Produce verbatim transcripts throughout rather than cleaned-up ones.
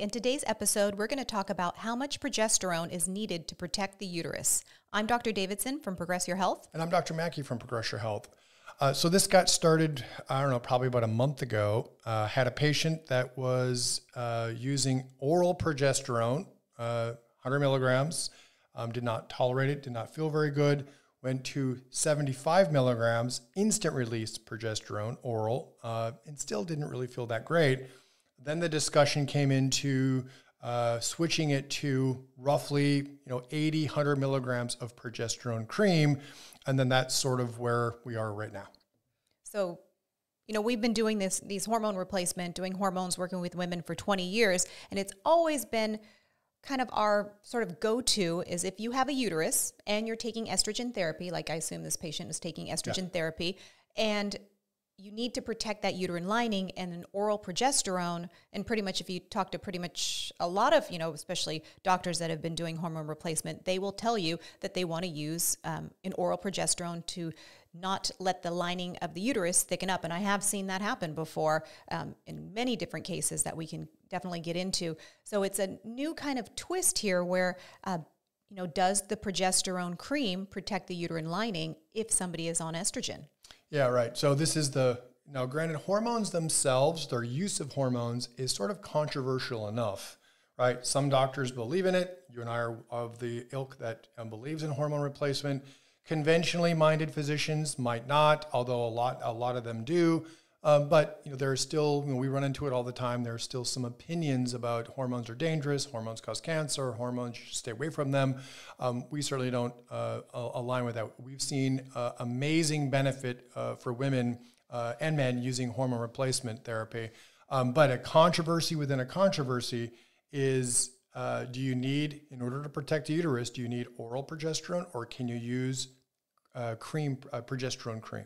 In today's episode, we're going to talk about how much progesterone is needed to protect the uterus. I'm Doctor Davidson from Progress Your Health. And I'm Doctor Mackey from Progress Your Health. Uh, so this got started, I don't know, probably about a month ago. Uh, had a patient that was uh, using oral progesterone, uh, one hundred milligrams, um, did not tolerate it, did not feel very good, went to seventy-five milligrams, instant release progesterone, oral, uh, and still didn't really feel that great. Then the discussion came into uh, switching it to roughly, you know, eighty, one hundred milligrams of progesterone cream. And then that's sort of where we are right now. So, you know, we've been doing this, these hormone replacement, doing hormones, working with women for twenty years. And it's always been kind of our sort of go-to is if you have a uterus and you're taking estrogen therapy, like I assume this patient is taking estrogen yeah. therapy, and you need to protect that uterine lining, and an oral progesterone, and pretty much if you talk to pretty much a lot of, you know, especially doctors that have been doing hormone replacement, they will tell you that they want to use um, an oral progesterone to not let the lining of the uterus thicken up. And I have seen that happen before um, in many different cases that we can definitely get into. So it's a new kind of twist here where, uh, you know, does the progesterone cream protect the uterine lining if somebody is on estrogen? Yeah, right. So this is the, now granted, hormones themselves, their use of hormones is sort of controversial enough, right? Some doctors believe in it. You and I are of the ilk that um, believes in hormone replacement. Conventionally minded physicians might not, although a lot a lot of them do. Um, but you know, there are still, you know, we run into it all the time. There are still some opinions about hormones are dangerous, hormones cause cancer, hormones, you should stay away from them. Um, we certainly don't uh, align with that. We've seen uh, amazing benefit uh, for women uh, and men using hormone replacement therapy. Um, but a controversy within a controversy is, uh, do you need, in order to protect the uterus, do you need oral progesterone, or can you use uh, cream, uh, progesterone cream?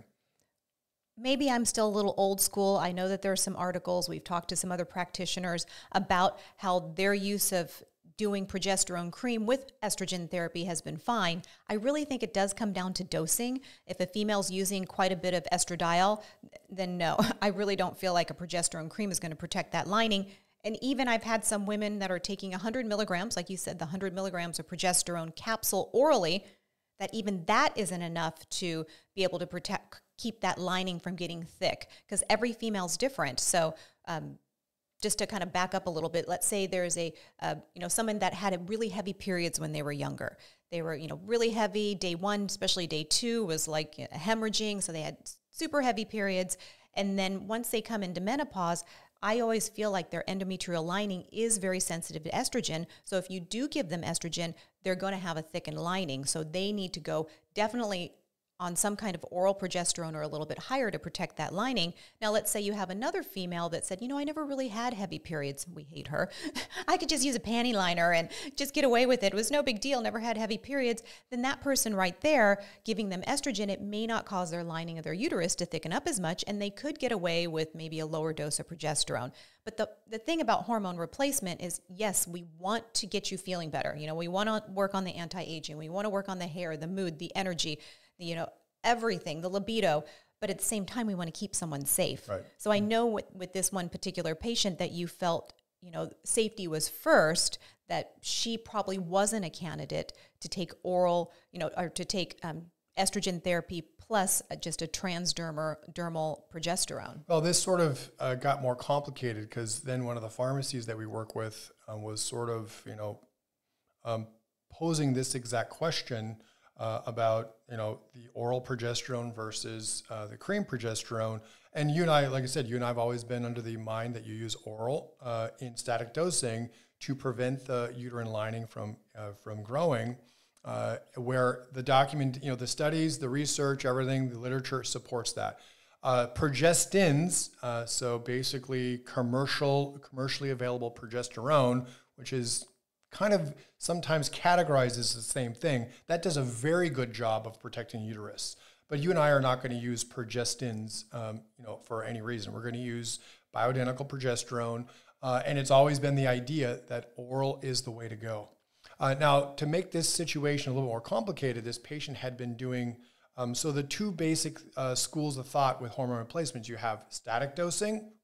Maybe I'm still a little old school. I know that there are some articles, we've talked to some other practitioners about how their use of doing progesterone cream with estrogen therapy has been fine. I really think it does come down to dosing. If a female's using quite a bit of estradiol, then no, I really don't feel like a progesterone cream is going to protect that lining. And even I've had some women that are taking one hundred milligrams, like you said, the one hundred milligrams of progesterone capsule orally, that even that isn't enough to be able to protect, keep that lining from getting thick, because every female's different. So um, just to kind of back up a little bit, let's say there's a, uh, you know, someone that had a really heavy periods when they were younger. They were, you know, really heavy. Day one, especially day two, was like hemorrhaging. So they had super heavy periods. And then once they come into menopause, I always feel like their endometrial lining is very sensitive to estrogen. So if you do give them estrogen, they're going to have a thickened lining. So they need to go definitely on some kind of oral progesterone or a little bit higher to protect that lining. Now, let's say you have another female that said, you know, I never really had heavy periods. We hate her. I could just use a panty liner and just get away with it. It was no big deal, never had heavy periods. Then that person right there, giving them estrogen, it may not cause their lining of their uterus to thicken up as much, and they could get away with maybe a lower dose of progesterone. But the, the thing about hormone replacement is, yes, we want to get you feeling better. You know, we want to work on the anti-aging. We want to work on the hair, the mood, the energy, you know, everything, the libido, but at the same time, we want to keep someone safe. Right. So I know with, with this one particular patient that you felt, you know, safety was first, that she probably wasn't a candidate to take oral, you know, or to take um, estrogen therapy plus uh, just a transdermal dermal progesterone. Well, this sort of uh, got more complicated because then one of the pharmacies that we work with um, was sort of, you know, um, posing this exact question Uh, about, you know, the oral progesterone versus uh, the cream progesterone. And you and I, like I said, you and I have always been under the mind that you use oral uh, in static dosing to prevent the uterine lining from uh, from growing, uh, where the document, you know, the studies, the research, everything, the literature supports that. Uh, progestins, uh, so basically commercial, commercially available progesterone, which is kind of sometimes categorized as the same thing, that does a very good job of protecting uterus. But you and I are not going to use progestins, um, you know, for any reason. We're going to use bioidentical progesterone, uh, and it's always been the idea that oral is the way to go. Uh, now, to make this situation a little more complicated, this patient had been doing, um, so the two basic uh, schools of thought with hormone replacements, you have static dosing,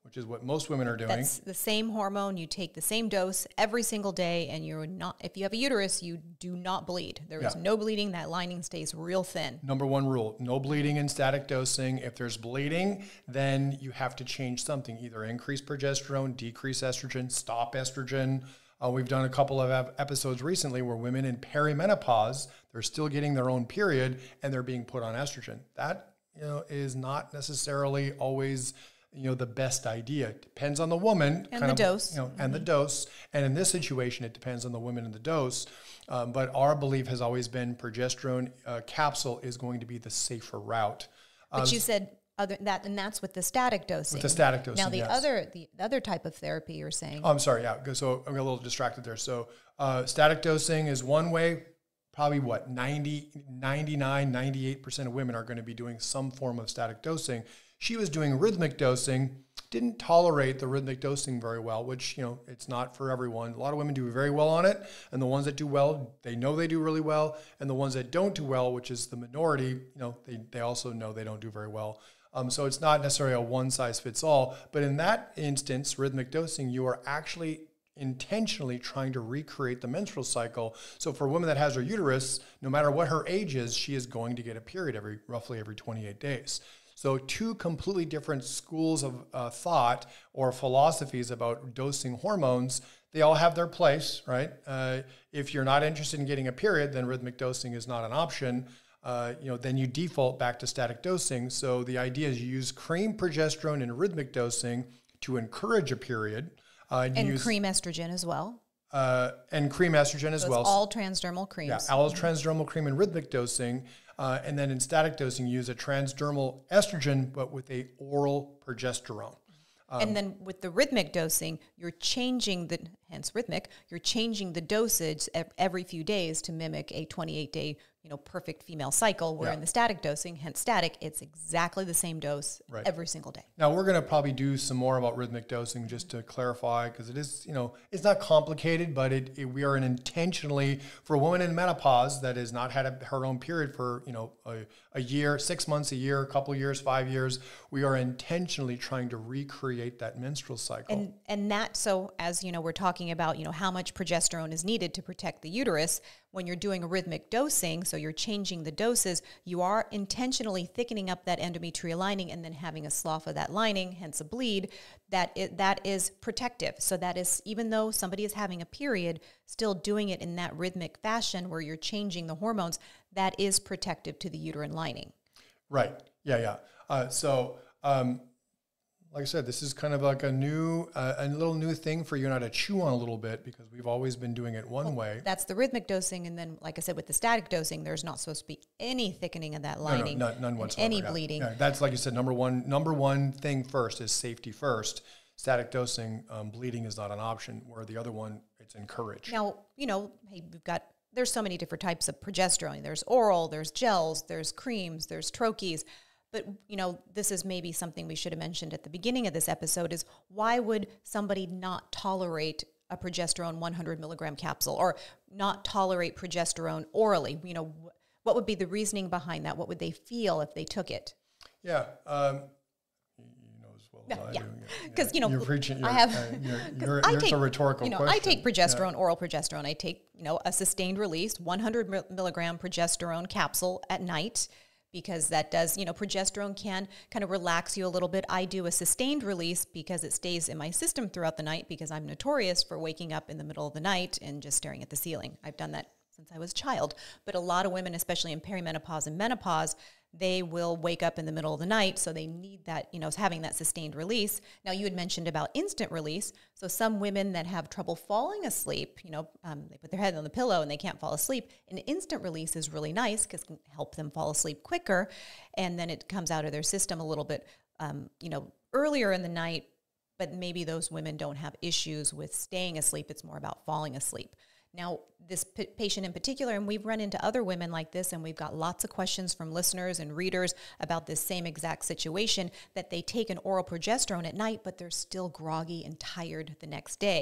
which is what most women are doing. That's the same hormone. You take the same dose every single day, and you're not, if you have a uterus, you do not bleed. There is Yeah. no bleeding. That lining stays real thin. Number one rule, no bleeding in static dosing. If there's bleeding, then you have to change something, either increase progesterone, decrease estrogen, stop estrogen. Uh, we've done a couple of ep- episodes recently where women in perimenopause, they're still getting their own period and they're being put on estrogen. That, you know, is not necessarily always, you know, the best idea. It depends on the woman. And kind the of, dose. You know, and the dose. And in this situation, it depends on the woman and the dose. Um, but our belief has always been progesterone uh, capsule is going to be the safer route. But Um, you said other that, and that's with the static dosing. With the static dosing, Now the yes. other the other type of therapy you're saying. Oh, I'm sorry. Yeah. go- So I'm a little distracted there. So uh, static dosing is one way. Probably what, ninety, ninety-nine, ninety-eight percent of women are going to be doing some form of static dosing. She was doing rhythmic dosing, didn't tolerate the rhythmic dosing very well, which, you know, it's not for everyone. A lot of women do very well on it. And the ones that do well, they know they do really well. And the ones that don't do well, which is the minority, you know, they, they also know they don't do very well. Um, so it's not necessarily a one size fits all. But in that instance, rhythmic dosing, you are actually intentionally trying to recreate the menstrual cycle. So for a woman that has her uterus, no matter what her age is, she is going to get a period every roughly every twenty-eight days. So two completely different schools of uh, thought or philosophies about dosing hormones. They all have their place, right? Uh, if you're not interested in getting a period, then rhythmic dosing is not an option. Uh, you know, then you default back to static dosing. So the idea is you use cream progesterone and rhythmic dosing to encourage a period. Uh, and use, cream estrogen as well. Uh, and cream estrogen as So well. it's all transdermal creams. Yeah, all transdermal cream and rhythmic dosing. Uh, and then in static dosing, you use a transdermal estrogen, but with a oral progesterone. Um, and then with the rhythmic dosing, you're changing the, hence rhythmic, you're changing the dosage ev- every few days to mimic a twenty-eight day, you know, perfect female cycle, where Yeah. in the static dosing, hence static, it's exactly the same dose Right. every single day. Now, we're going to probably do some more about rhythmic dosing just to clarify, because it is, you know, it's not complicated, but it, it we are an intentionally, for a woman in menopause that has not had a, her own period for, you know, a, a year, six months, a year, a couple years, five years, we are intentionally trying to recreate that menstrual cycle. And and that, so as you know, we're talking about, you know, how much progesterone is needed to protect the uterus. When you're doing a rhythmic dosing, so you're changing the doses, you are intentionally thickening up that endometrial lining and then having a slough of that lining, hence a bleed, that it, that is protective. So that is, even though somebody is having a period, still doing it in that rhythmic fashion where you're changing the hormones, that is protective to the uterine lining. Right. Yeah, yeah. Uh, so, um, like I said, this is kind of like a new, uh, a little new thing for you and I to chew on a little bit, because we've always been doing it one way. That's the rhythmic dosing. And then, like I said, with the static dosing, there's not supposed to be any thickening of that lining. No, no, none, none and whatsoever. any yeah. bleeding. Yeah, that's, like you said, number one, number one thing first is safety first. Static dosing, um, bleeding is not an option, where the other one, it's encouraged. Now, you know, hey, we've got, there's so many different types of progesterone. There's oral, there's gels, there's creams, there's troches. But, you know, this is maybe something we should have mentioned at the beginning of this episode, is why would somebody not tolerate a progesterone one hundred milligram capsule, or not tolerate progesterone orally? You know, wh- what would be the reasoning behind that? What would they feel if they took it? Yeah. Um, you know as well as Yeah, I yeah. do. Because, you know, you're preaching, you're, I have, uh, you're, you're, I you're, it's take, a rhetorical you know, question. I take progesterone, oral progesterone. I take, you know, a sustained release, one hundred milligram progesterone capsule at night, because that does, you know, progesterone can kind of relax you a little bit. I do a sustained release because it stays in my system throughout the night, because I'm notorious for waking up in the middle of the night and just staring at the ceiling. I've done that since I was a child. But a lot of women, especially in perimenopause and menopause, they will wake up in the middle of the night, so they need that, you know, having that sustained release. Now, you had mentioned about instant release. So some women that have trouble falling asleep, you know, um, they put their head on the pillow and they can't fall asleep. An instant release is really nice because it can help them fall asleep quicker, and then it comes out of their system a little bit, um, you know, earlier in the night. But maybe those women don't have issues with staying asleep. It's more about falling asleep. Now, this p- patient in particular, and we've run into other women like this, and we've got lots of questions from listeners and readers about this same exact situation, that they take an oral progesterone at night, but they're still groggy and tired the next day. So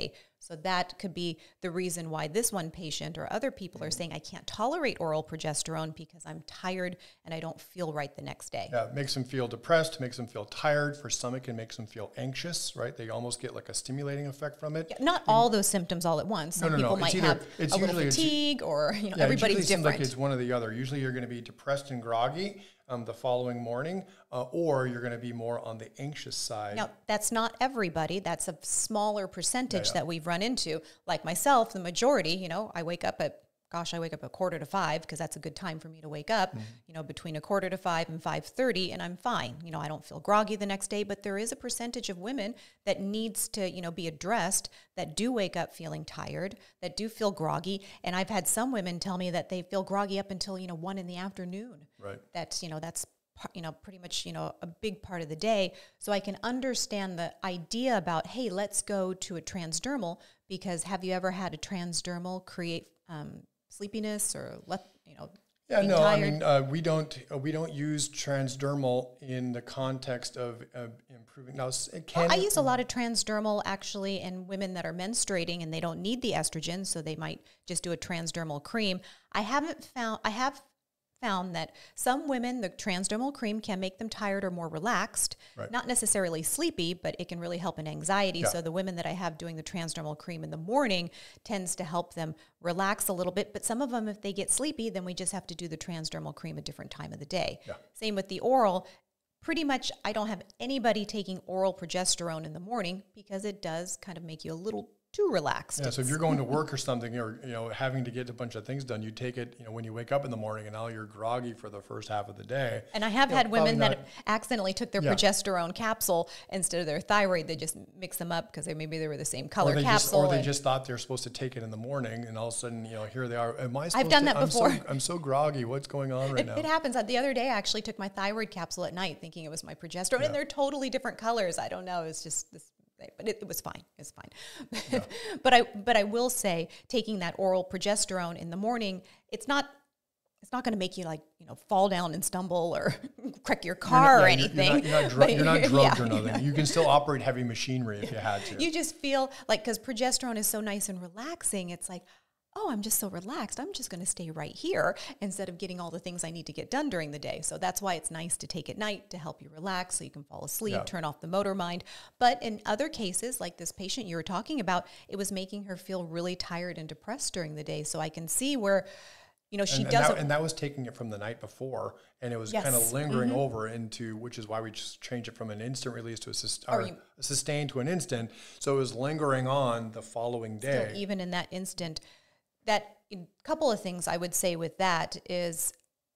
So that could be the reason why this one patient or other people are saying, I can't tolerate oral progesterone because I'm tired and I don't feel right the next day. Yeah, it makes them feel depressed, makes them feel tired. For some, it can make them feel anxious, right? They almost get like a stimulating effect from it. Yeah, not all those symptoms all at once. Some no, no, people no. might either, have it's a little usually, fatigue or, you know, yeah, everybody's it different. Seems like it's one or the other. Usually you're going to be depressed and groggy um, the following morning, uh, or you're going to be more on the anxious side. Now, that's not everybody. That's a smaller percentage Yeah, yeah. that we've run into. Like myself, the majority, you know, I wake up at, gosh, I wake up at quarter to five because that's a good time for me to wake up, mm-hmm. you know, between a quarter to five and five thirty, and I'm fine. You know, I don't feel groggy the next day, but there is a percentage of women that needs to, you know, be addressed that do wake up feeling tired, that do feel groggy. And I've had some women tell me that they feel groggy up until, you know, one in the afternoon. Right. That's, you know, that's, you know, pretty much, you know, a big part of the day. So I can understand the idea about, hey, let's go to a transdermal, because have you ever had a transdermal create um, sleepiness or let, you know, yeah, being no, tired? I mean, uh, we don't uh, we don't use transdermal in the context of uh, improving. Now, it can. Well, I use a lot of transdermal actually in women that are menstruating and they don't need the estrogen, so they might just do a transdermal cream. I haven't found, I have found that some women, the transdermal cream can make them tired or more relaxed, right. not necessarily sleepy, but it can really help in anxiety. Yeah. So the women that I have doing the transdermal cream in the morning tends to help them relax a little bit. But some of them, if they get sleepy, then we just have to do the transdermal cream a different time of the day. Yeah. Same with the oral. Pretty much, I don't have anybody taking oral progesterone in the morning because it does kind of make you a little too relaxed. Yeah, so if you're going to work or something, or you know, having to get a bunch of things done, you take it, you know, when you wake up in the morning, and now you're groggy for the first half of the day. And I have you had know, women that not, accidentally took their yeah. progesterone capsule instead of their thyroid. They just mix them up because they maybe they were the same color or they capsule. Just, or they just thought they're supposed to take it in the morning, and all of a sudden, you know, here they are. Am I supposed I've done to, that I'm before. So, I'm so groggy. What's going on right it, now? It happens. The other day, I actually took my thyroid capsule at night, thinking it was my progesterone, Yeah. and they're totally different colors. I don't know. It's just this. But it, it was fine. It's fine. Yeah. but I but I will say, taking that oral progesterone in the morning, it's not it's not going to make you like you know fall down and stumble or wreck your car not, or yeah, anything. You're, you're, not, you're, not, dr- you're not drugged yeah, or nothing. yeah. You can still operate heavy machinery if you had to. You just feel like, because progesterone is so nice and relaxing, it's like, oh, I'm just so relaxed. I'm just going to stay right here instead of getting all the things I need to get done during the day. So that's why it's nice to take at night to help you relax so you can fall asleep, Yeah. turn off the motor mind. But in other cases, like this patient you were talking about, it was making her feel really tired and depressed during the day. So I can see where, you know, she and, and doesn't. That, and that was taking it from the night before, and it was Yes. kind of lingering Mm-hmm. over into, which is why we just changed it from an instant release to a, sus- Or or you- a sustained to an instant. So it was lingering on the following day. Still, even in that instant, that a couple of things I would say with that is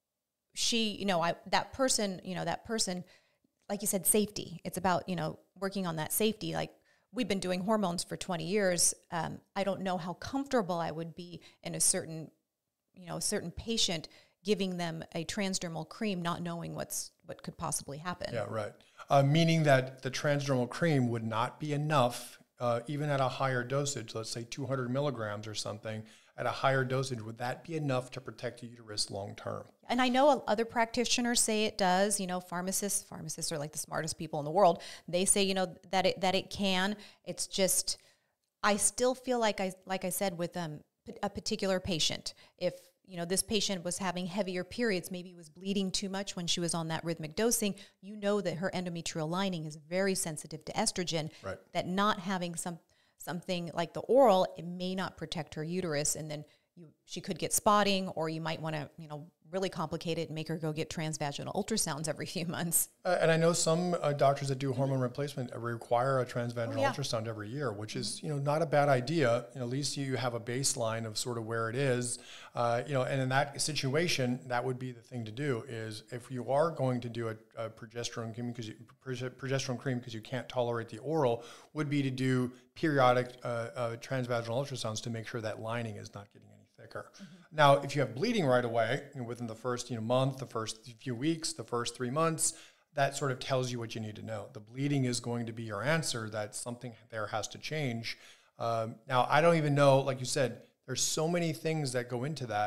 she, you know, I that person, you know, that person, like you said, safety. It's about, you know, working on that safety. Like we've been doing hormones for twenty years. Um, I don't know how comfortable I would be in a certain, you know, a certain patient giving them a transdermal cream, not knowing what's what could possibly happen. Yeah, right. Uh, meaning that the transdermal cream would not be enough, uh, even at a higher dosage, let's say two hundred milligrams or something, at a higher dosage, would that be enough to protect the uterus long term? And I know other practitioners say it does. You know, pharmacists, pharmacists are like the smartest people in the world. They say, you know, that it that it can. It's just, I still feel like I like I said with um, a particular patient. If you know this patient was having heavier periods, maybe was bleeding too much when she was on that rhythmic dosing. You know that her endometrial lining is very sensitive to estrogen. Right. That not having some something like the oral, it may not protect her uterus, and then you she could get spotting, or you might want to, you know, really complicate it and make her go get transvaginal ultrasounds every few months. Uh, and I know some uh, doctors that do hormone replacement require a transvaginal Oh, yeah. ultrasound every year, which is, you know, not a bad idea. You know, at least you have a baseline of sort of where it is. Uh, you know, and in that situation, that would be the thing to do. Is if you are going to do a, a progesterone cream because you, progesterone cream because you can't tolerate the oral, would be to do periodic uh, uh, transvaginal ultrasounds to make sure that lining is not getting any thicker. Mm-hmm. Now, if you have bleeding right away, you know, within the first you know month, the first few weeks, the first three months, that sort of tells you what you need to know. The bleeding is going to be your answer that something there has to change. Um, now, I don't even know, like you said, there's so many things that go into that.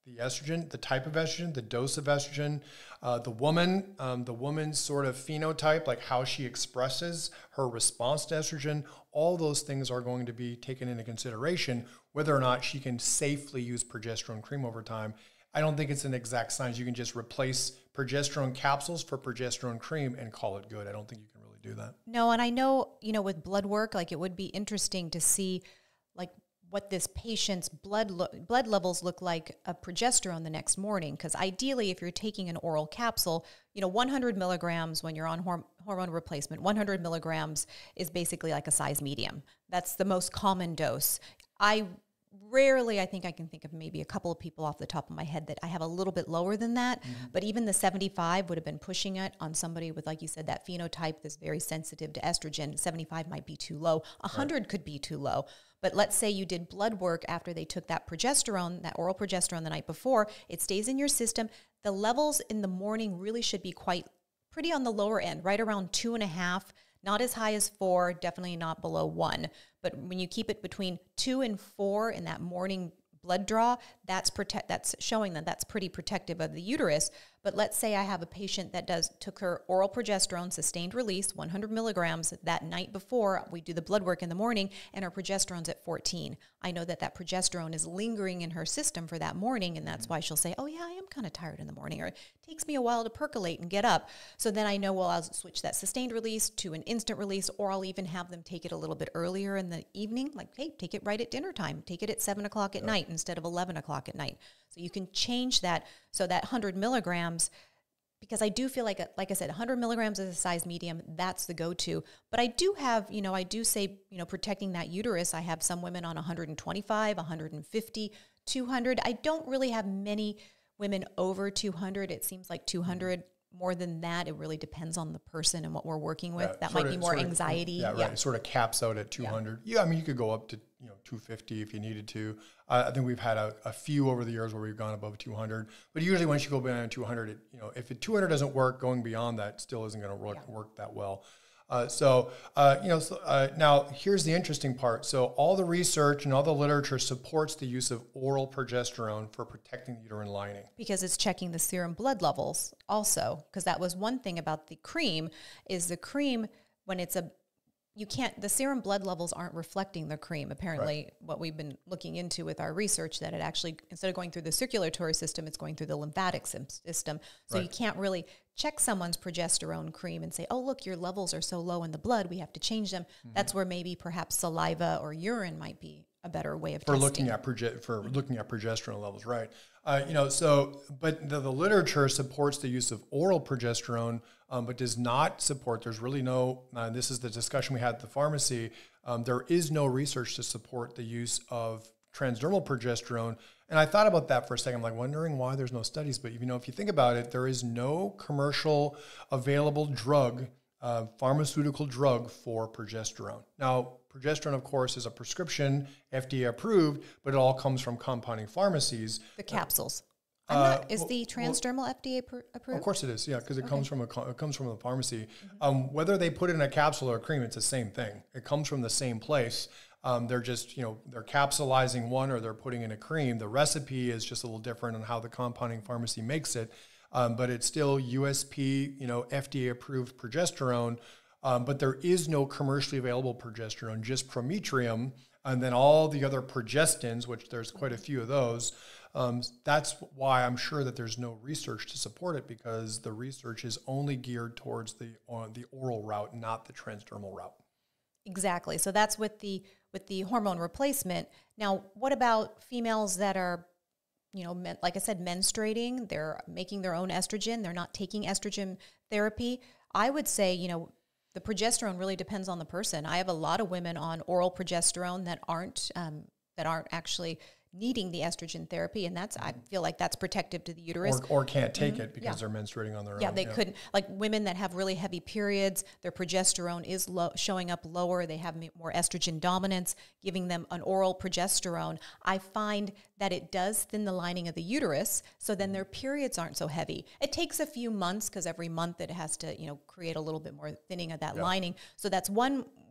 the estrogen, the type of estrogen, the dose of estrogen, uh, the woman, um, the woman's sort of phenotype, like how she expresses her response to estrogen, all those things are going to be taken into consideration, whether or not she can safely use progesterone cream over time. I don't think it's an exact science. You can just replace progesterone capsules for progesterone cream and call it good. I don't think you can really do that. No, and I know, you know, with blood work, like it would be interesting to see like what this patient's blood lo- blood levels look like of progesterone the next morning. Because ideally, if you're taking an oral capsule, you know, one hundred milligrams when you're on horm- hormone replacement, one hundred milligrams is basically like a size medium. That's the most common dose. I rarely, I think I can think of maybe a couple of people off the top of my head that I have a little bit lower than that. Mm-hmm. But even the seventy-five would have been pushing it on somebody with, like you said, that phenotype that's very sensitive to estrogen. seventy-five might be too low. one hundred right. could be too low. But let's say you did blood work after they took that progesterone, that oral progesterone the night before, it stays in your system. The levels in the morning really should be quite pretty on the lower end, right around two and a half, not as high as four, definitely not below one. But when you keep it between two and four in that morning blood draw, that's protect. That's showing that that's pretty protective of the uterus. But let's say I have a patient that does took her oral progesterone, sustained release, one hundred milligrams that night before we do the blood work in the morning, and her progesterone's at fourteen. I know that that progesterone is lingering in her system for that morning, and that's mm-hmm. why she'll say, oh yeah, I am kind of tired in the morning, or it takes me a while to percolate and get up. So then I know, well, I'll switch that sustained release to an instant release, or I'll even have them take it a little bit earlier in the evening, like, hey, take it right at dinner time. Take it at seven o'clock at yeah. night instead of eleven o'clock at night. So you can change that so that one hundred milligrams, because I do feel like, a, like I said, one hundred milligrams is a size medium. That's the go-to. But I do have, you know, I do say, you know, protecting that uterus. I have some women on one hundred twenty-five, one hundred fifty, two hundred. I don't really have many women over two hundred. It seems like two hundred. More than that, it really depends on the person and what we're working with. Yeah, that might of, be more anxiety. Of, yeah, right. Yeah. It sort of caps out at two hundred. Yeah. yeah, I mean, you could go up to, you know, two fifty if you needed to. Uh, I think we've had a, a few over the years where we've gone above two hundred. But usually once you go beyond two hundred, it, you know, if it two hundred doesn't work, going beyond that still isn't going to work, yeah. work that well. Uh, so, uh, you know, so, uh, now here's the interesting part. So all the research and all the literature supports the use of oral progesterone for protecting the uterine lining. Because it's checking the serum blood levels also, because that was one thing about the cream is the cream, when it's a, you can't, the serum blood levels aren't reflecting the cream. Apparently, right. what we've been looking into with our research, that it actually, instead of going through the circulatory system, it's going through the lymphatic system. So right. you can't really check someone's progesterone cream and say, oh, look, your levels are so low in the blood, we have to change them. Mm-hmm. That's where maybe perhaps saliva or urine might be a better way of for testing. looking at proge- for looking at progesterone levels, right? Uh, you know, so but the, the literature supports the use of oral progesterone, um, but does not support. There's really no. Uh, this is the discussion we had at the pharmacy. Um, there is no research to support the use of transdermal progesterone. And I thought about that for a second. I'm like wondering why there's no studies. But you know, if you think about it, there is no commercial available drug, uh, pharmaceutical drug for progesterone. Now, progesterone, of course, is a prescription, F D A approved, but it all comes from compounding pharmacies. The capsules. I'm uh, not, is well, the transdermal well, F D A pr- approved? Of course it is, yeah, because it okay. comes from a it comes from the pharmacy. Mm-hmm. Um, whether they put it in a capsule or a cream, it's the same thing. It comes from the same place. Um, they're just, you know, they're capsulizing one or they're putting in a cream. The recipe is just a little different on how the compounding pharmacy makes it, um, but it's still U S P, you know, F D A approved progesterone. Um, but there is no commercially available progesterone, just Prometrium, and then all the other progestins, which there's quite a few of those. Um, that's why I'm sure that there's no research to support it, because the research is only geared towards the uh, the oral route, not the transdermal route. Exactly. So that's with the with the hormone replacement. Now, what about females that are, you know, men, like I said, menstruating? They're making their own estrogen. They're not taking estrogen therapy. I would say, you know, the progesterone really depends on the person. I have a lot of women on oral progesterone that aren't um, that aren't actually needing the estrogen therapy, and that's I feel like that's protective to the uterus. Or, or can't take mm-hmm. it because yeah. they're menstruating on their yeah, own. They yeah, they couldn't. Like women that have really heavy periods, their progesterone is low, showing up lower. They have more estrogen dominance. Giving them an oral progesterone, I find that it does thin the lining of the uterus, so then their periods aren't so heavy. It takes a few months because every month it has to, you know, create a little bit more thinning of that yeah. lining. So that's one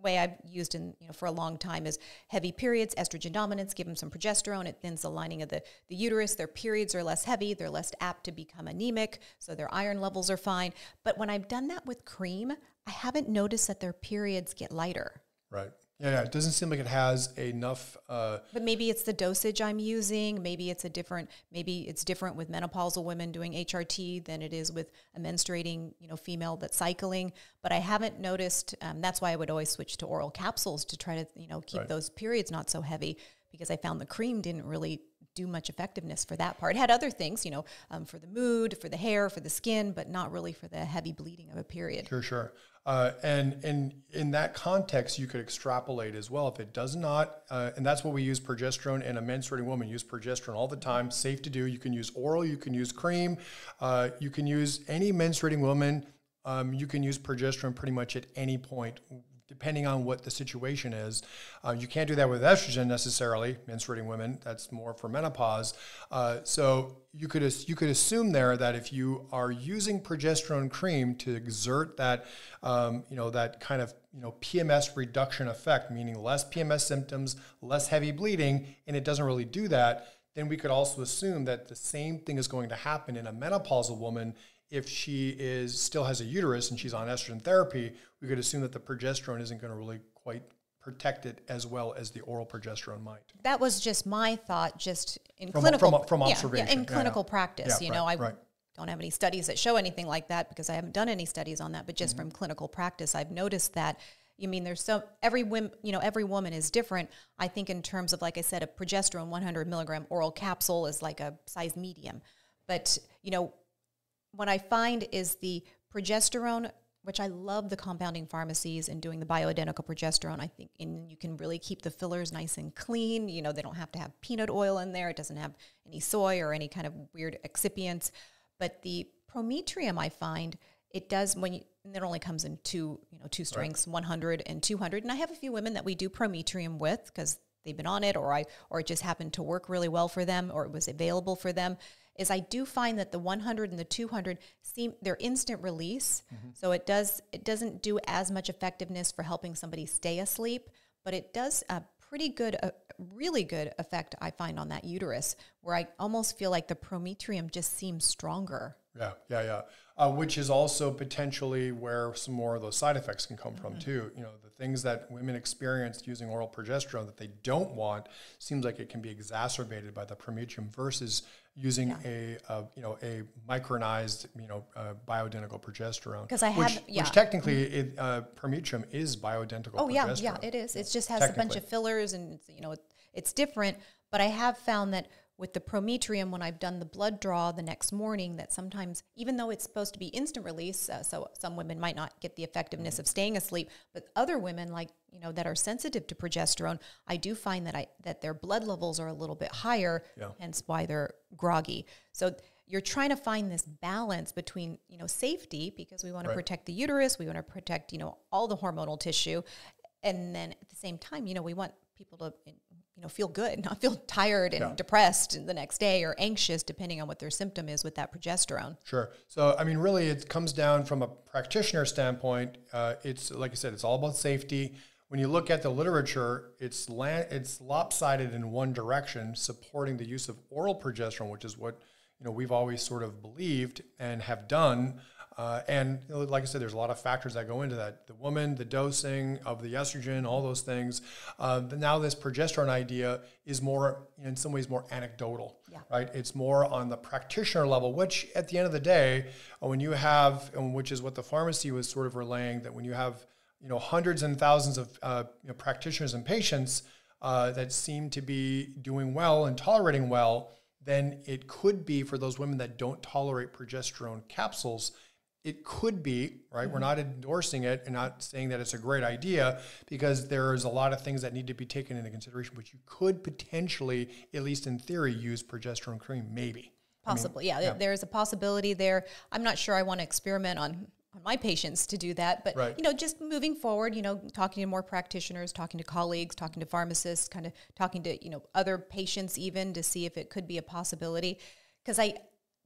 way I've used in, you know, for a long time is heavy periods, estrogen dominance, give them some progesterone. It thins the lining of the, the uterus. Their periods are less heavy. They're less apt to become anemic. So their iron levels are fine. But when I've done that with cream, I haven't noticed that their periods get lighter. Right. Yeah, yeah, it doesn't seem like it has enough. Uh, but maybe it's the dosage I'm using. Maybe it's a different. Maybe it's different with menopausal women doing H R T than it is with a menstruating, you know, female that's cycling. But I haven't noticed. Um, that's why I would always switch to oral capsules to try to, you know, keep right. those periods not so heavy, because I found the cream didn't really do much effectiveness for that part. It had other things, you know, um, for the mood, for the hair, for the skin, but not really for the heavy bleeding of a period. Sure, sure. Uh, and and in that context, you could extrapolate as well. If it does not, uh, and that's what we use progesterone in a menstruating woman, use progesterone all the time, safe to do. You can use oral, you can use cream, uh, you can use any menstruating woman. Um, you can use progesterone pretty much at any point, depending on what the situation is. Uh, you can't do that with estrogen necessarily, menstruating women. That's more for menopause. Uh, so you could you could assume there that if you are using progesterone cream to exert that, um, you know, that kind of, you know, P M S reduction effect, meaning less P M S symptoms, less heavy bleeding, and it doesn't really do that, then we could also assume that the same thing is going to happen in a menopausal woman. If she is still has a uterus and she's on estrogen therapy, we could assume that the progesterone isn't going to really quite protect it as well as the oral progesterone might. That was just my thought, just in from, clinical from, from yeah, observation. Yeah, in yeah, clinical yeah. practice. Yeah, you right, know, I right. don't have any studies that show anything like that because I haven't done any studies on that. But just mm-hmm. from clinical practice, I've noticed that. You mean there's so every woman, you know, every woman is different. I think in terms of, like I said, a progesterone one hundred milligram oral capsule is like a size medium, but you know. What I find is the progesterone, which I love the compounding pharmacies and doing the bioidentical progesterone. I think and you can really keep the fillers nice and clean. You know, they don't have to have peanut oil in there. It doesn't have any soy or any kind of weird excipients. But the Prometrium, I find, it does when you, and it only comes in two, you know, two strengths, right. one hundred and two hundred. And I have a few women that we do Prometrium with because they've been on it, or I, or it just happened to work really well for them, or it was available for them. Is I do find that the one hundred and the two hundred seem they're instant release, mm-hmm. so it does it doesn't do as much effectiveness for helping somebody stay asleep, but it does a pretty good, a really good effect I find on that uterus, where I almost feel like the Prometrium just seems stronger. Yeah, yeah, yeah. Uh, which is also potentially where some more of those side effects can come mm-hmm. from too. You know, the things that women experience using oral progesterone that they don't want seems like it can be exacerbated by the Prometrium versus using yeah. a, uh, you know, a micronized, you know, uh, bioidentical progesterone. Because I which, have, yeah. Which technically, it, uh, Prometrium is bioidentical oh, progesterone. Oh yeah, yeah, it is. It just has a bunch of fillers and, it's, you know, it, it's different. But I have found that with the Prometrium, when I've done the blood draw the next morning, that sometimes, even though it's supposed to be instant release, uh, so some women might not get the effectiveness mm-hmm. of staying asleep, but other women, like, you know, that are sensitive to progesterone, I do find that I that their blood levels are a little bit higher, yeah. hence why they're groggy. So you're trying to find this balance between, you know, safety, because we want to right. protect the uterus, we want to protect, you know, all the hormonal tissue, and then at the same time, you know, we want people to, you know, feel good, not feel tired and yeah. depressed the next day or anxious, depending on what their symptom is with that progesterone. Sure. So, I mean, really, it comes down from a practitioner standpoint. Uh, it's like I said, it's all about safety. When you look at the literature, it's la- it's lopsided in one direction, supporting the use of oral progesterone, which is what, you know, we've always sort of believed and have done. Uh, and you know, like I said, there's a lot of factors that go into that. The woman, the dosing of the estrogen, all those things. Uh, but now this progesterone idea is more, in some ways, more anecdotal, yeah. right? It's more on the practitioner level, which at the end of the day, uh, when you have, and which is what the pharmacy was sort of relaying, that when you have, you know, hundreds and thousands of uh, you know, practitioners and patients uh, that seem to be doing well and tolerating well, then it could be for those women that don't tolerate progesterone capsules. It could be, right? Mm-hmm. We're not endorsing it and not saying that it's a great idea, because there's a lot of things that need to be taken into consideration, but you could potentially, at least in theory, use progesterone cream, maybe. Possibly, I mean, yeah, yeah. There's a possibility there. I'm not sure I want to experiment on, on my patients to do that, but, right. you know, just moving forward, you know, talking to more practitioners, talking to colleagues, talking to pharmacists, kind of talking to, you know, other patients even to see if it could be a possibility. Because I...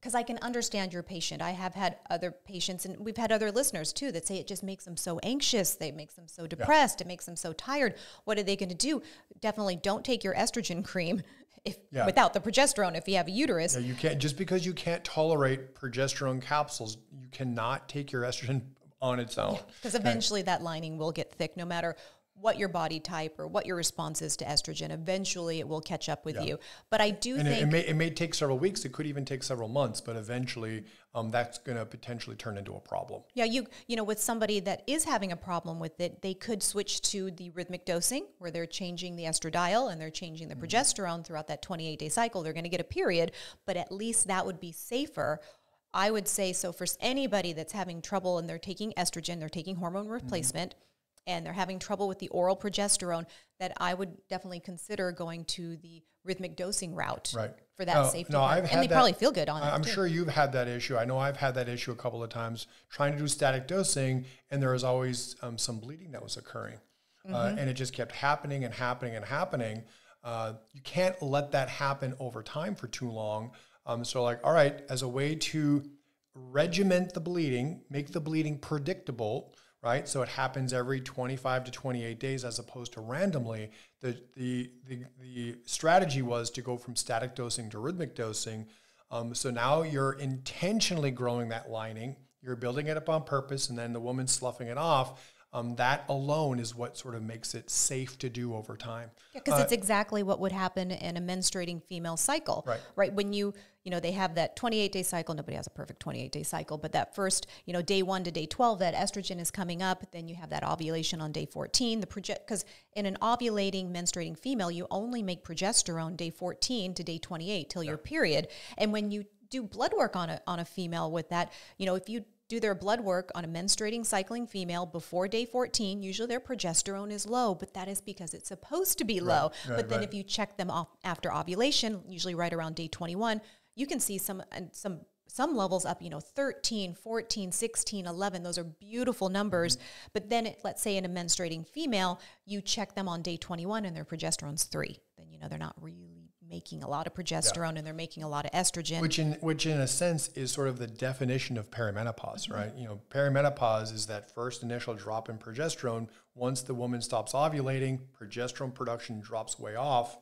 because I can understand your patient. I have had other patients, and we've had other listeners too, that say it just makes them so anxious. They makes them so depressed. Yeah. It makes them so tired. What are they going to do? Definitely don't take your estrogen cream if yeah. without the progesterone if you have a uterus. Yeah, you can't, just because you can't tolerate progesterone capsules, you cannot take your estrogen on its own. Because yeah, eventually that lining will get thick no matter what your body type or what your response is to estrogen. Eventually it will catch up with yeah. you. But I do and think... It, it, may, it may take several weeks. It could even take several months, but eventually um, that's going to potentially turn into a problem. Yeah, you you know, with somebody that is having a problem with it, they could switch to the rhythmic dosing where they're changing the estradiol and they're changing the mm-hmm. progesterone throughout that twenty-eight day cycle. They're going to get a period, but at least that would be safer. I would say so for anybody that's having trouble and they're taking estrogen, they're taking hormone replacement, mm-hmm. and they're having trouble with the oral progesterone, that I would definitely consider going to the rhythmic dosing route right. for that no, safety. No, part. I've and had they that, probably feel good on it. I'm too. sure you've had that issue. I know I've had that issue a couple of times trying to do static dosing, and there was always um, some bleeding that was occurring. Mm-hmm. Uh, and it just kept happening and happening and happening. Uh, you can't let that happen over time for too long. Um, so like, all right, as a way to regiment the bleeding, make the bleeding predictable, right? So it happens every twenty-five to twenty-eight days as opposed to randomly. The, the, the, the strategy was to go from static dosing to rhythmic dosing. Um, so now you're intentionally growing that lining. You're building it up on purpose, and then the woman's sloughing it off. Um, that alone is what sort of makes it safe to do over time. Yeah, because uh, it's exactly what would happen in a menstruating female cycle. Right. Right. When you, you know, they have that twenty-eight day cycle. Nobody has a perfect twenty-eight day cycle, but that first, you know, day one to day twelve, that estrogen is coming up. Then you have that ovulation on day fourteen. The project, because in an ovulating menstruating female, you only make progesterone day fourteen to day twenty-eight till yeah. your period. And when you do blood work on a on a female with that, you know, if you do their blood work on a menstruating cycling female before day fourteen, usually their progesterone is low, but that is because it's supposed to be low. Right, right, but then right. if you check them off after ovulation, usually right around day twenty-one, you can see some and some some levels up, you know, thirteen, fourteen, sixteen, eleven. Those are beautiful numbers. Mm-hmm. But then it, let's say in a menstruating female, you check them on day twenty-one and their progesterone's three. Then, you know, they're not really making a lot of progesterone yeah. and they're making a lot of estrogen. Which in which in a sense is sort of the definition of perimenopause, mm-hmm. right? You know, perimenopause is that first initial drop in progesterone. Once the woman stops ovulating, progesterone production drops way off.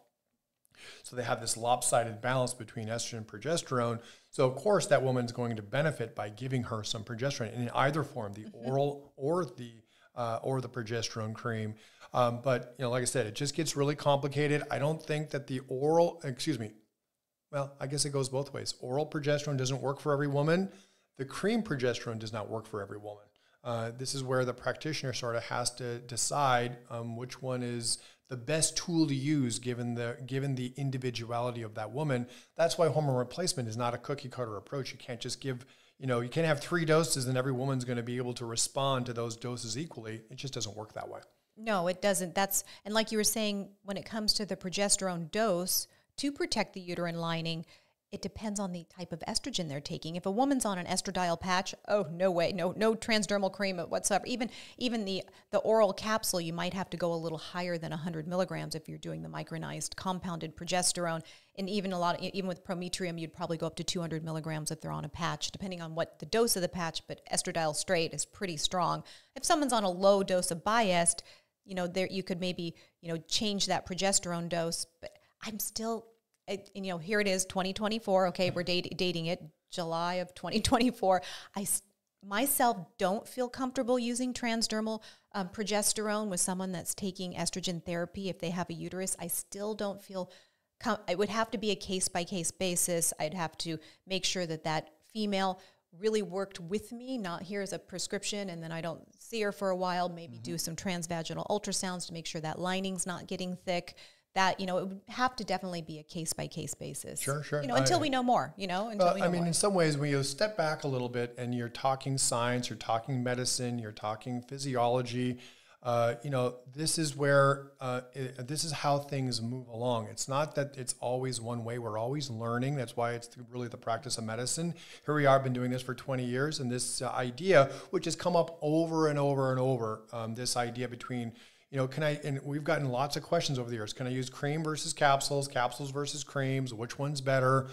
So they have this lopsided balance between estrogen and progesterone. So of course that woman's going to benefit by giving her some progesterone in either form, the mm-hmm. oral or the uh, or the progesterone cream. Um, but, you know, like I said, it just gets really complicated. I don't think that the oral, excuse me, well, I guess it goes both ways. Oral progesterone doesn't work for every woman. The cream progesterone does not work for every woman. Uh, this is where the practitioner sort of has to decide um, which one is the best tool to use given the given the individuality of that woman. That's why hormone replacement is not a cookie cutter approach. You can't just give, you know, you can't have three doses and every woman's going to be able to respond to those doses equally. It just doesn't work that way. No, it doesn't. That's, and like you were saying, when it comes to the progesterone dose to protect the uterine lining, it depends on the type of estrogen they're taking. If a woman's on an estradiol patch, oh, no way, no no transdermal cream whatsoever. Even even the, the oral capsule, you might have to go a little higher than one hundred milligrams if you're doing the micronized compounded progesterone. And even a lot, of, even with Prometrium, you'd probably go up to two hundred milligrams if they're on a patch, depending on what the dose of the patch, but estradiol straight is pretty strong. If someone's on a low dose of Biest, you know, there you could maybe, you know, change that progesterone dose, but I'm still... It, you know, here it is, twenty twenty-four. Okay, we're date, dating it, July of twenty twenty-four. I myself don't feel comfortable using transdermal um, progesterone with someone that's taking estrogen therapy if they have a uterus. I still don't feel, com- it would have to be a case-by-case basis. I'd have to make sure that that female really worked with me, not here as a prescription, and then I don't see her for a while, maybe mm-hmm. do some transvaginal ultrasounds to make sure that lining's not getting thick. That, you know, it would have to definitely be a case-by-case basis. Sure, sure. You know, until I, we know more, you know, until uh, we know I mean, more. in some ways, when you step back a little bit and you're talking science, you're talking medicine, you're talking physiology, uh, you know, this is where, uh, it, this is how things move along. It's not that it's always one way. We're always learning. That's why it's really the practice of medicine. Here we are, been doing this for twenty years, and this uh, idea, which has come up over and over and over, um, this idea between, you know, can I, and we've gotten lots of questions over the years, can I use cream versus capsules, capsules versus creams, which one's better?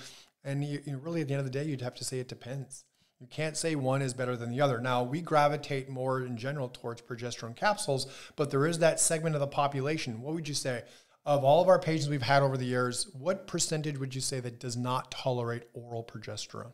And you, you really, at the end of the day, you'd have to say it depends. You can't say one is better than the other. Now, we gravitate more in general towards progesterone capsules, but there is that segment of the population. What would you say? Of all of our patients we've had over the years, what percentage would you say that does not tolerate oral progesterone?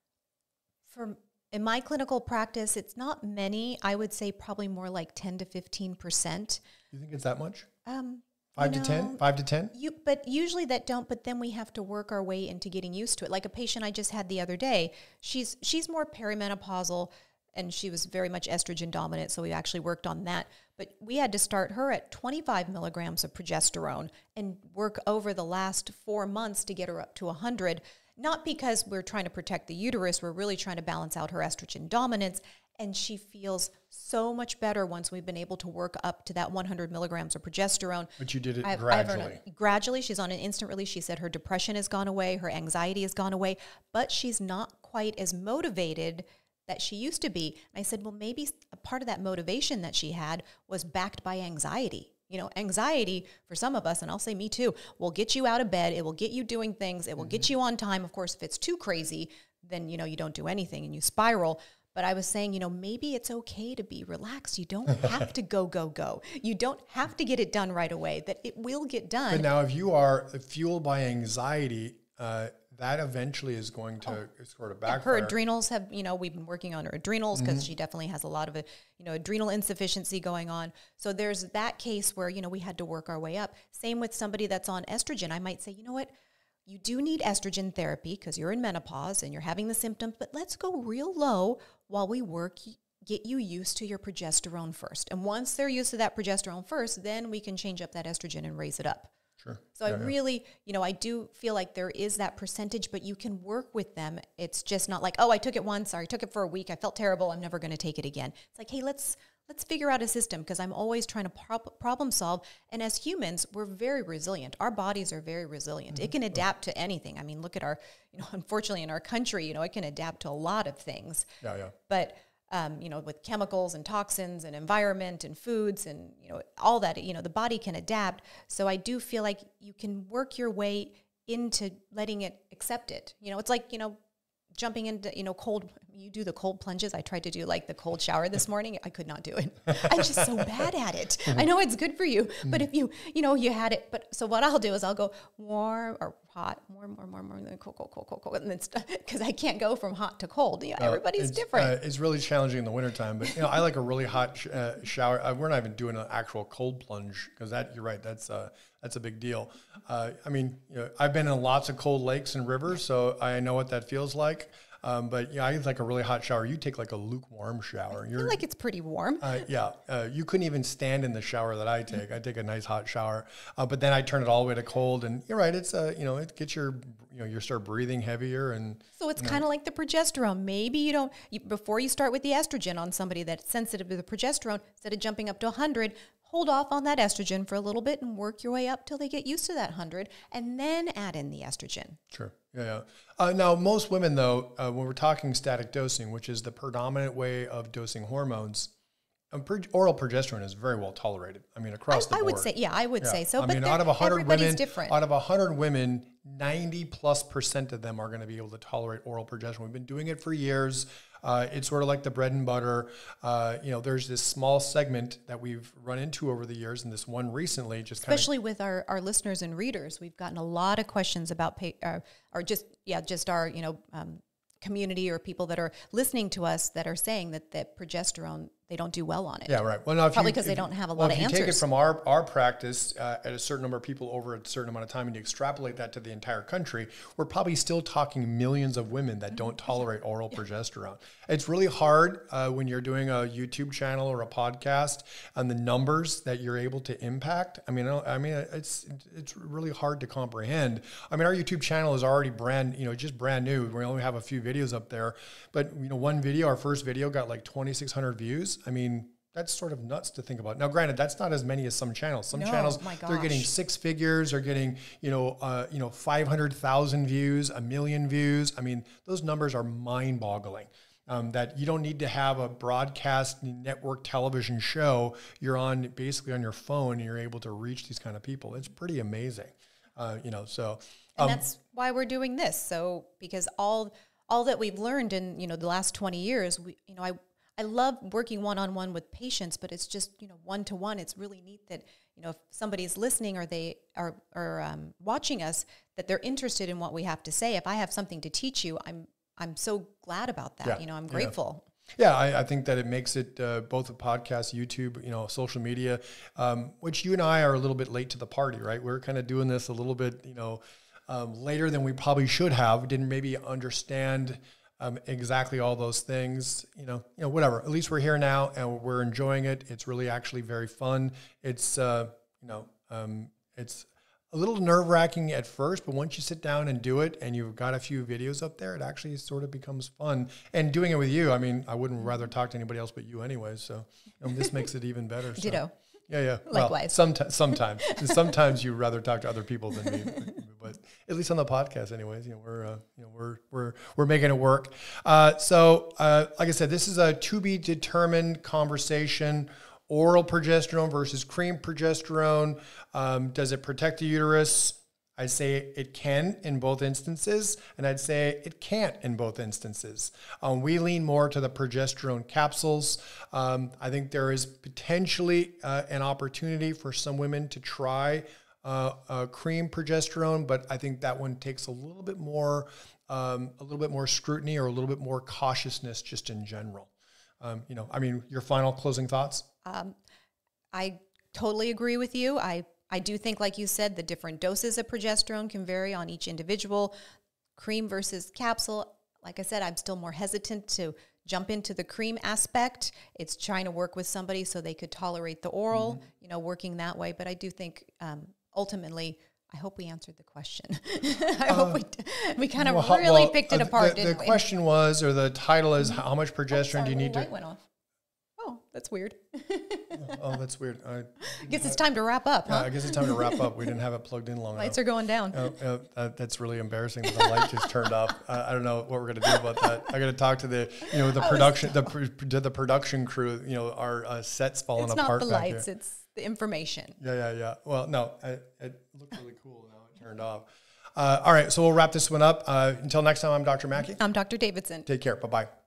For in my clinical practice, it's not many. I would say probably more like ten to fifteen percent. You think it's that much? Um, Five you to know, ten? Five to ten? You, but usually that don't, but then we have to work our way into getting used to it. Like a patient I just had the other day, she's she's more perimenopausal, and she was very much estrogen dominant, so we actually worked on that. But we had to start her at twenty-five milligrams of progesterone and work over the last four months to get her up to one hundred. Not because we're trying to protect the uterus, we're really trying to balance out her estrogen dominance. And she feels so much better once we've been able to work up to that one hundred milligrams of progesterone. But you did it I've, gradually. I've gradually. She's on an instant release. She said her depression has gone away, her anxiety has gone away, but she's not quite as motivated that she used to be. And I said, well, maybe a part of that motivation that she had was backed by anxiety. You know, anxiety for some of us, and I'll say me too, will get you out of bed. It will get you doing things. It will mm-hmm. get you on time. Of course, if it's too crazy, then, you know, you don't do anything and you spiral. But I was saying, you know, maybe it's okay to be relaxed. You don't have to go, go, go. You don't have to get it done right away, that it will get done. But now if you are fueled by anxiety, uh, that eventually is going to oh. sort of backfire. Her adrenals have, you know, we've been working on her adrenals because mm-hmm. she definitely has a lot of, a, you know, adrenal insufficiency going on. So there's that case where, you know, we had to work our way up. Same with somebody that's on estrogen. I might say, you know what? You do need estrogen therapy because you're in menopause and you're having the symptoms, but let's go real low while we work, get you used to your progesterone first. And once they're used to that progesterone first, then we can change up that estrogen and raise it up. Sure. So yeah, I really, you know, I do feel like there is that percentage, but you can work with them. It's just not like, oh, I took it once, or I took it for a week, I felt terrible, I'm never going to take it again. It's like, hey, let's let's figure out a system, because I'm always trying to prob- problem solve. And as humans, we're very resilient. Our bodies are very resilient. Mm-hmm. It can adapt to anything. I mean, look at our, you know, unfortunately in our country, you know, it can adapt to a lot of things. Yeah, yeah. But Um, you know, with chemicals and toxins and environment and foods and, you know, all that, you know, the body can adapt. So I do feel like you can work your way into letting it accept it. You know, it's like, you know, jumping into, you know, cold, you do the cold plunges. I tried to do like the cold shower this morning. I could not do it. I'm just so bad at it. I know it's good for you, but if you, you know, you had it, but so what I'll do is I'll go warm or hot, warm, warm, warm, warm, then cold, cold, cold, cold, cold, and then because I can't go from hot to cold. Yeah, uh, everybody's it's, different. Uh, it's really challenging in the wintertime, but you know, I like a really hot sh- uh, shower. Uh, we're not even doing an actual cold plunge because that, you're right, that's uh, that's a big deal. Uh, I mean, you know, I've been in lots of cold lakes and rivers, so I know what that feels like. Um, but yeah, I like a really hot shower. You take like a lukewarm shower. I feel You're, like it's pretty warm. Uh, yeah, uh, you couldn't even stand in the shower that I take. I take a nice hot shower, uh, but then I turn it all the way to cold. And you're right, it's uh, you know, it gets your, you know, you start breathing heavier, and so it's you know. kind of like the progesterone. Maybe you don't you, before you start with the estrogen on somebody that's sensitive to the progesterone, instead of jumping up to one hundred. Hold off on that estrogen for a little bit and work your way up till they get used to that one hundred, and then add in the estrogen. Sure. Yeah. yeah. Uh, now, most women, though, uh, when we're talking static dosing, which is the predominant way of dosing hormones, um, pro- oral progesterone is very well tolerated. I mean, across I, the I board. would say, yeah, I would yeah. say so. I but mean, out of one hundred women, different. out of one hundred women, ninety plus percent of them are going to be able to tolerate oral progesterone. We've been doing it for years. Uh, it's sort of like the bread and butter. Uh, you know, there's this small segment that we've run into over the years, and this one recently just especially kind of, with our, our listeners and readers, we've gotten a lot of questions about pay, uh, or just yeah, just our you know um, community or people that are listening to us that are saying that that progesterone, they don't do well on it. Yeah, right. Well, now, if probably you, because if, they don't have a well, lot of if you answers. take it from our our practice uh, at a certain number of people over a certain amount of time, and you extrapolate that to the entire country, we're probably still talking millions of women that don't tolerate oral yeah. progesterone. It's really hard uh, when you're doing a YouTube channel or a podcast and the numbers that you're able to impact. I mean, I mean, it's it's really hard to comprehend. I mean, our YouTube channel is already brand, you know, just brand new. We only have a few videos up there, but you know, one video, our first video, got like twenty-six hundred views. I mean, that's sort of nuts to think about. Now, granted, that's not as many as some channels. Some no, channels, my they're getting six figures, they're getting, you know, uh, you know, five hundred thousand views, a million views. I mean, those numbers are mind-boggling. Um, that you don't need to have a broadcast network television show. You're on basically on your phone, and you're able to reach these kind of people. It's pretty amazing, uh, you know. So And um, that's why we're doing this. So because all all that we've learned in, you know, the last twenty years, we, you know, I I love working one-on-one with patients, but it's just, you know, one-to-one. It's really neat that, you know, if somebody's listening or they are, are um, watching us, that they're interested in what we have to say. If I have something to teach you, I'm I'm so glad about that. Yeah. You know, I'm grateful. Yeah, yeah I, I think that it makes it uh, both a podcast, YouTube, you know, social media, um, which you and I are a little bit late to the party, right? We're kind of doing this a little bit, you know, um, later than we probably should have. We didn't maybe understand Um, exactly all those things, you know, you know, whatever. At least we're here now and we're enjoying it. It's really actually very fun. It's, uh, you know, um, it's a little nerve wracking at first, but once you sit down and do it and you've got a few videos up there, it actually sort of becomes fun. And doing it with you, I mean, I wouldn't rather talk to anybody else but you anyways. So you know, this makes it even better. So. Ditto. Yeah, yeah. Likewise. Well, sometimes, sometimes, sometimes you rather talk to other people than me, but at least on the podcast, anyways, you know, we're, uh, you know, we're, we're, we're making it work. Uh, so, uh, like I said, this is a to be determined conversation. Oral progesterone versus cream progesterone. Um, does it protect the uterus? I'd say it can in both instances, and I'd say it can't in both instances. Um, we lean more to the progesterone capsules. Um, I think there is potentially uh, an opportunity for some women to try uh, uh, cream progesterone, but I think that one takes a little bit more, um, a little bit more scrutiny or a little bit more cautiousness just in general. Um, you know, I mean, your final closing thoughts? Um, I totally agree with you. I I do think, like you said, the different doses of progesterone can vary on each individual. Cream versus capsule, like I said, I'm still more hesitant to jump into the cream aspect. It's trying to work with somebody so they could tolerate the oral, mm-hmm. you know, working that way. But I do think um, ultimately, I hope we answered the question. I uh, hope we we kind of well, really well, picked it uh, apart, the, didn't the we? question was, or the title is, mm-hmm. how much progesterone oh, sorry, do you need to... light went off. Oh, that's weird. oh, that's weird. I guess it's time to wrap up, huh? Yeah, I guess it's time to wrap up. We didn't have it plugged in long enough. Lights are going down. Uh, uh, uh, that's really embarrassing that the light just turned off. Uh, I don't know what we're going to do about that. I got to talk to the, you know, the production, the to the production crew. You know, our uh, set's falling it's apart. It's not the back lights; here. It's the information. Yeah, yeah, yeah. Well, no, I, it looked really cool. Now it turned off. Uh, all right, so we'll wrap this one up. Uh, until next time, I'm Doctor Mackey. I'm Doctor Davidson. Take care. Bye bye.